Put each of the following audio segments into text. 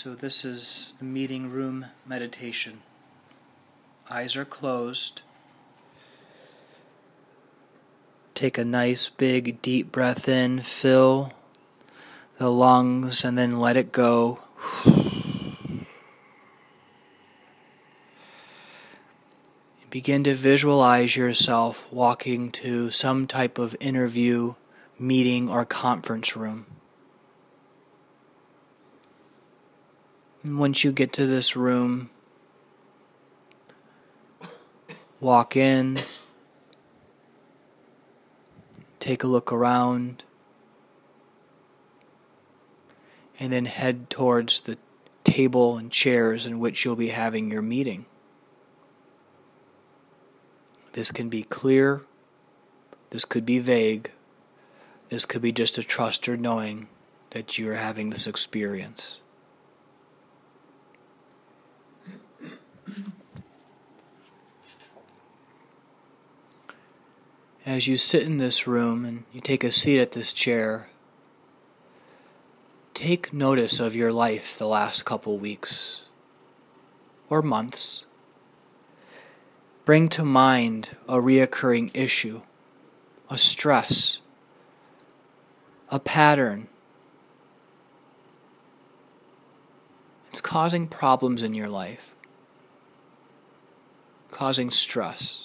So this is the meeting room meditation. Eyes are closed. Take a nice big deep breath in, fill the lungs, and then let it go. Begin to visualize yourself walking to some type of interview, meeting, or conference room. And once you get to this room, walk in, take a look around, and then head towards the table and chairs in which you'll be having your meeting. This can be clear, this could be vague, this could be just a trust or knowing that you're having this experience. As you sit in this room and you take a seat at this chair, take notice of your life the last couple weeks or months. Bring to mind a reoccurring issue, a stress, a pattern. It's causing problems in your life, causing stress.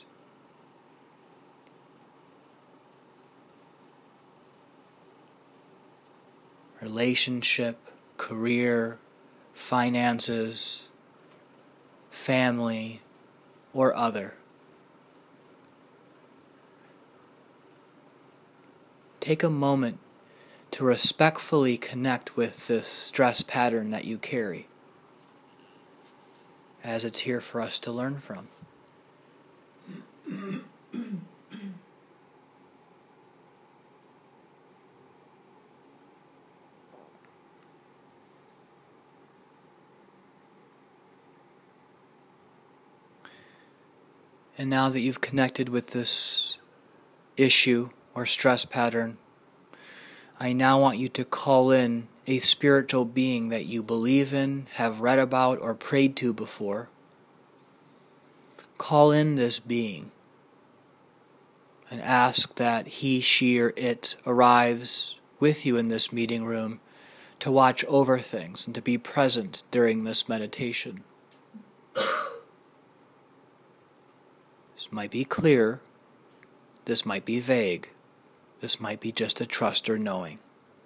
Relationship, career, finances, family, or other. Take a moment to respectfully connect with this stress pattern that you carry, as it's here for us to learn from. And now that you've connected with this issue or stress pattern, I now want you to call in a spiritual being that you believe in, have read about, or prayed to before. Call in this being and ask that he, she, or it arrives with you in this meeting room to watch over things and to be present during this meditation. This might be clear, this might be vague, this might be just a trust or knowing.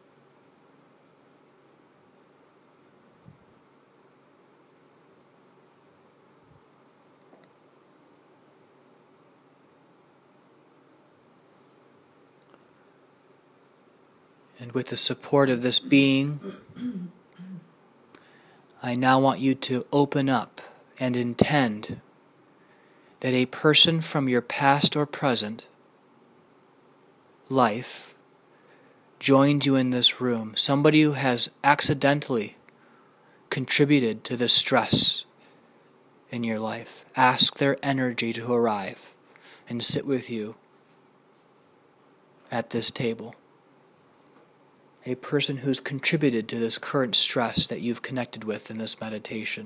And with the support of this being, I now want you to open up and intend that a person from your past or present life joined you in this room, somebody who has accidentally contributed to the stress in your life. Ask their energy to arrive and sit with you at this table. A person who's contributed to this current stress that you've connected with in this meditation.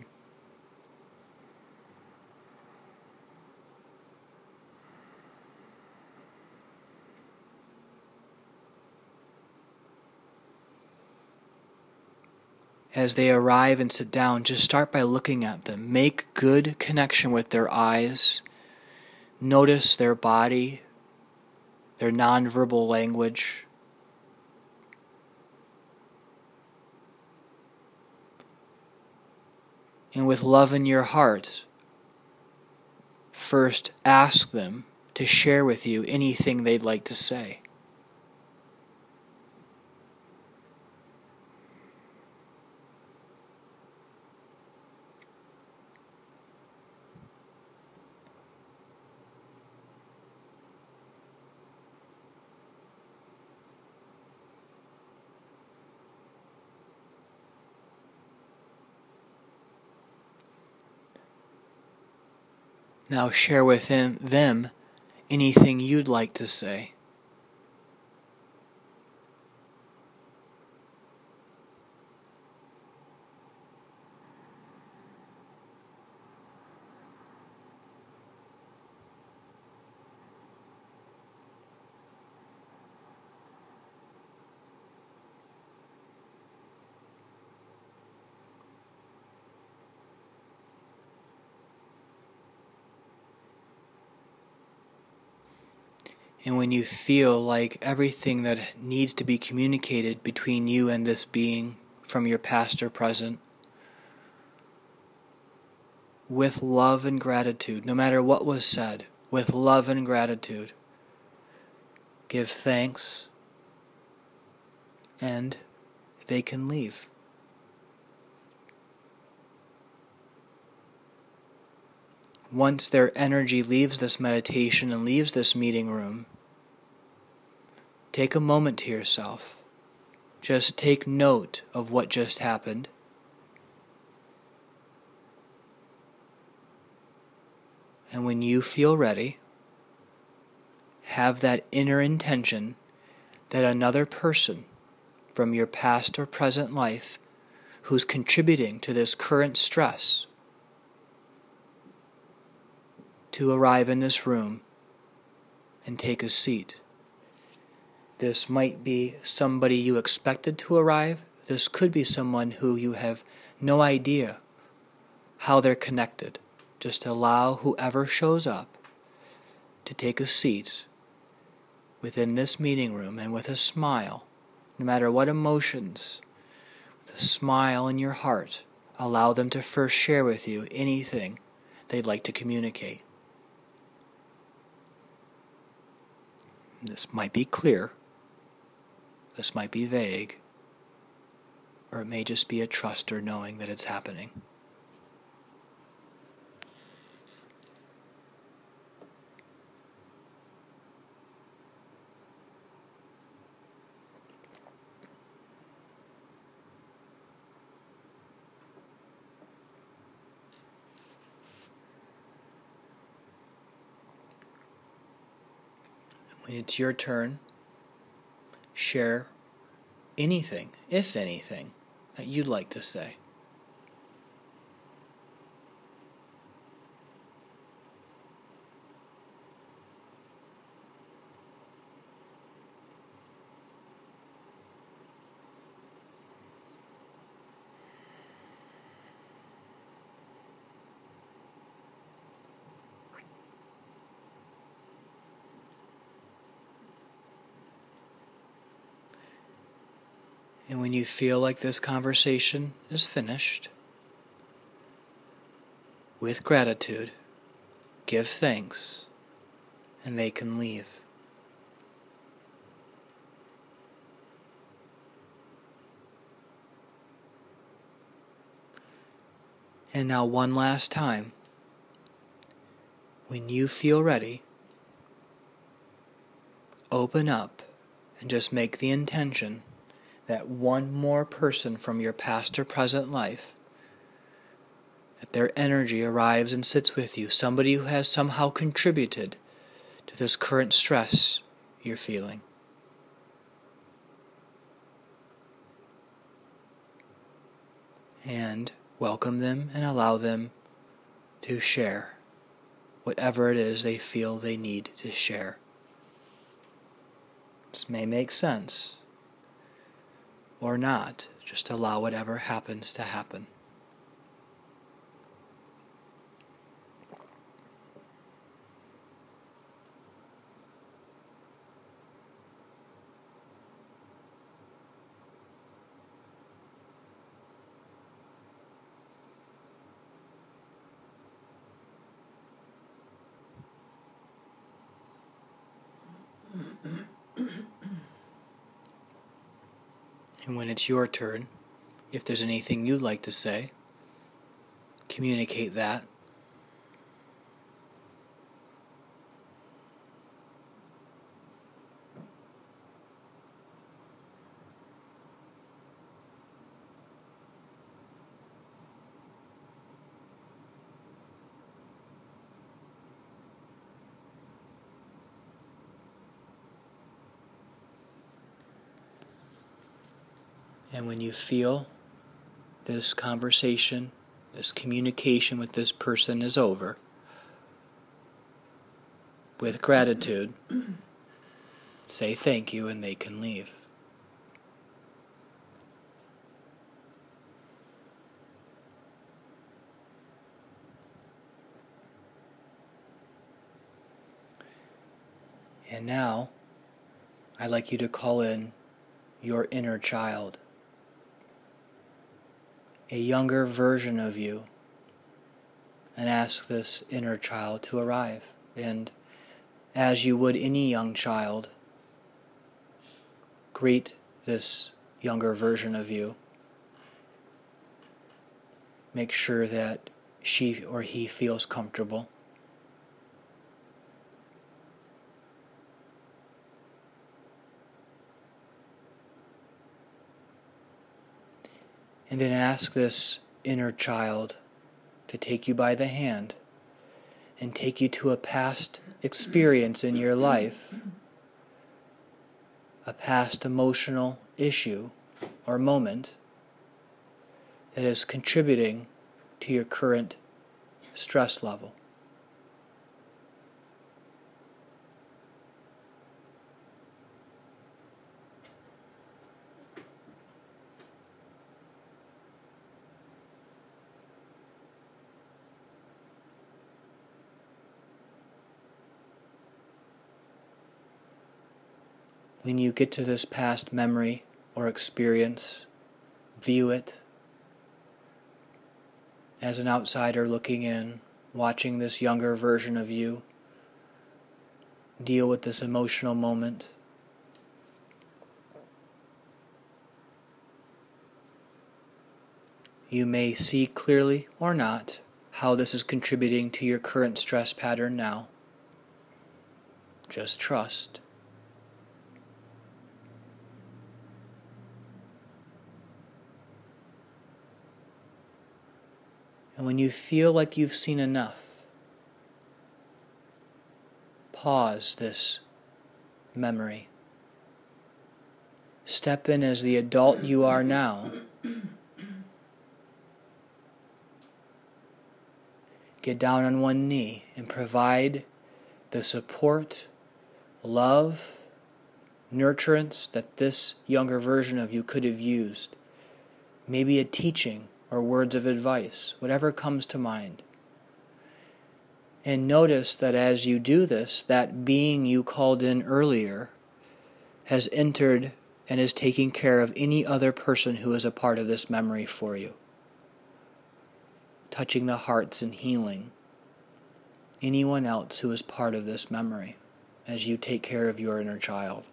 As they arrive and sit down, just start by looking at them. Make good connection with their eyes. Notice their body, their nonverbal language. And with love in your heart, first ask them to share with you anything they'd like to say. Now share with them anything you'd like to say. And when you feel like everything that needs to be communicated between you and this being from your past or present, with love and gratitude, no matter what was said, with love and gratitude, give thanks, and they can leave. Once their energy leaves this meditation and leaves this meeting room, take a moment to yourself. Just take note of what just happened. And when you feel ready, have that inner intention that another person from your past or present life who's contributing to this current stress to arrive in this room and take a seat. This might be somebody you expected to arrive. This could be someone who you have no idea how they're connected. Just allow whoever shows up to take a seat within this meeting room, and with a smile, no matter what emotions, with a smile in your heart, allow them to first share with you anything they'd like to communicate. This might be clear, this might be vague, or it may just be a trust or knowing that it's happening. When it's your turn, share anything, if anything, that you'd like to say. And when you feel like this conversation is finished, with gratitude, give thanks, and they can leave. And now one last time, when you feel ready, open up and just make the intention that one more person from your past or present life, that their energy arrives and sits with you, somebody who has somehow contributed to this current stress you're feeling. And welcome them and allow them to share whatever it is they feel they need to share. This may make sense or not. Just allow whatever happens to happen. And when it's your turn, if there's anything you'd like to say, communicate that. And when you feel this conversation, this communication with this person is over, with gratitude, say thank you and they can leave. And now, I'd like you to call in your inner child, a younger version of you, and ask this inner child to arrive. And as you would any young child, greet this younger version of you. Make sure that she or he feels comfortable. And then ask this inner child to take you by the hand and take you to a past experience in your life, a past emotional issue or moment that is contributing to your current stress level. When you get to this past memory or experience, view it as an outsider looking in, watching this younger version of you deal with this emotional moment. You may see clearly or not how this is contributing to your current stress pattern now. Just trust. And when you feel like you've seen enough, pause this memory. Step in as the adult you are now. Get down on one knee and provide the support, love, nurturance that this younger version of you could have used. Maybe a teaching or words of advice, whatever comes to mind. And notice that as you do this, that being you called in earlier has entered and is taking care of any other person who is a part of this memory for you. Touching the hearts and healing anyone else who is part of this memory as you take care of your inner child.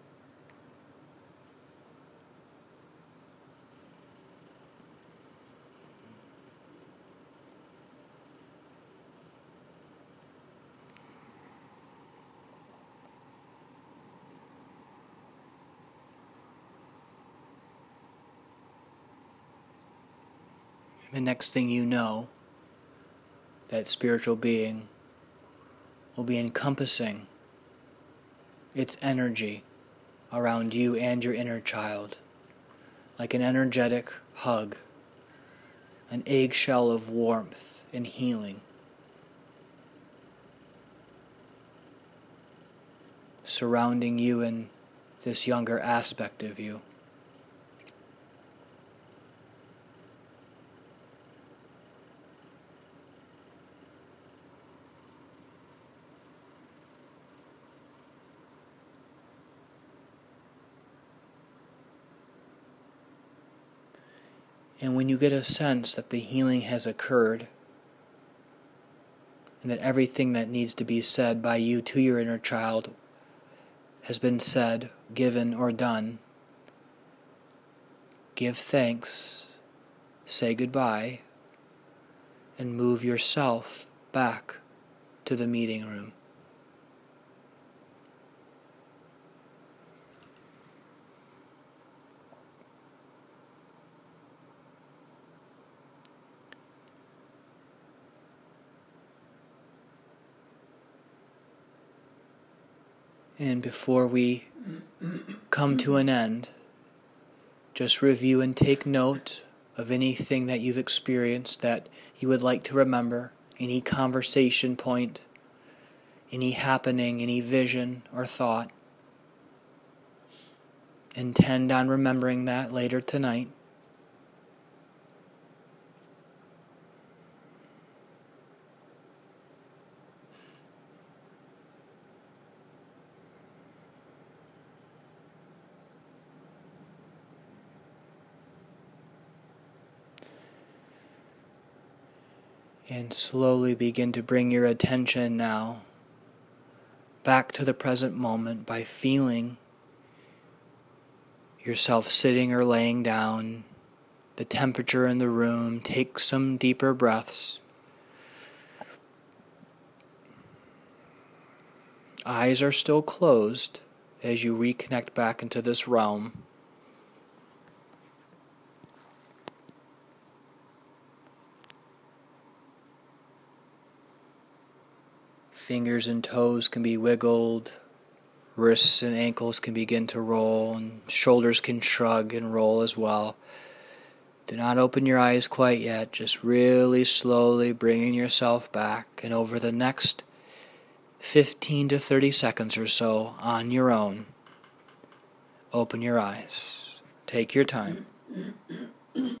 The next thing you know, that spiritual being will be encompassing its energy around you and your inner child, like an energetic hug, an eggshell of warmth and healing, surrounding you and this younger aspect of you. And when you get a sense that the healing has occurred, and that everything that needs to be said by you to your inner child has been said, given, or done, give thanks, say goodbye, and move yourself back to the meeting room. And before we come to an end, just review and take note of anything that you've experienced that you would like to remember, any conversation point, any happening, any vision or thought. Intend on remembering that later tonight. And slowly begin to bring your attention now back to the present moment by feeling yourself sitting or laying down, the temperature in the room. Take some deeper breaths. Eyes are still closed as you reconnect back into this realm. Fingers and toes can be wiggled, wrists and ankles can begin to roll, and shoulders can shrug and roll as well. Do not open your eyes quite yet, just really slowly bringing yourself back, and over the next 15 to 30 seconds or so on your own, open your eyes. Take your time.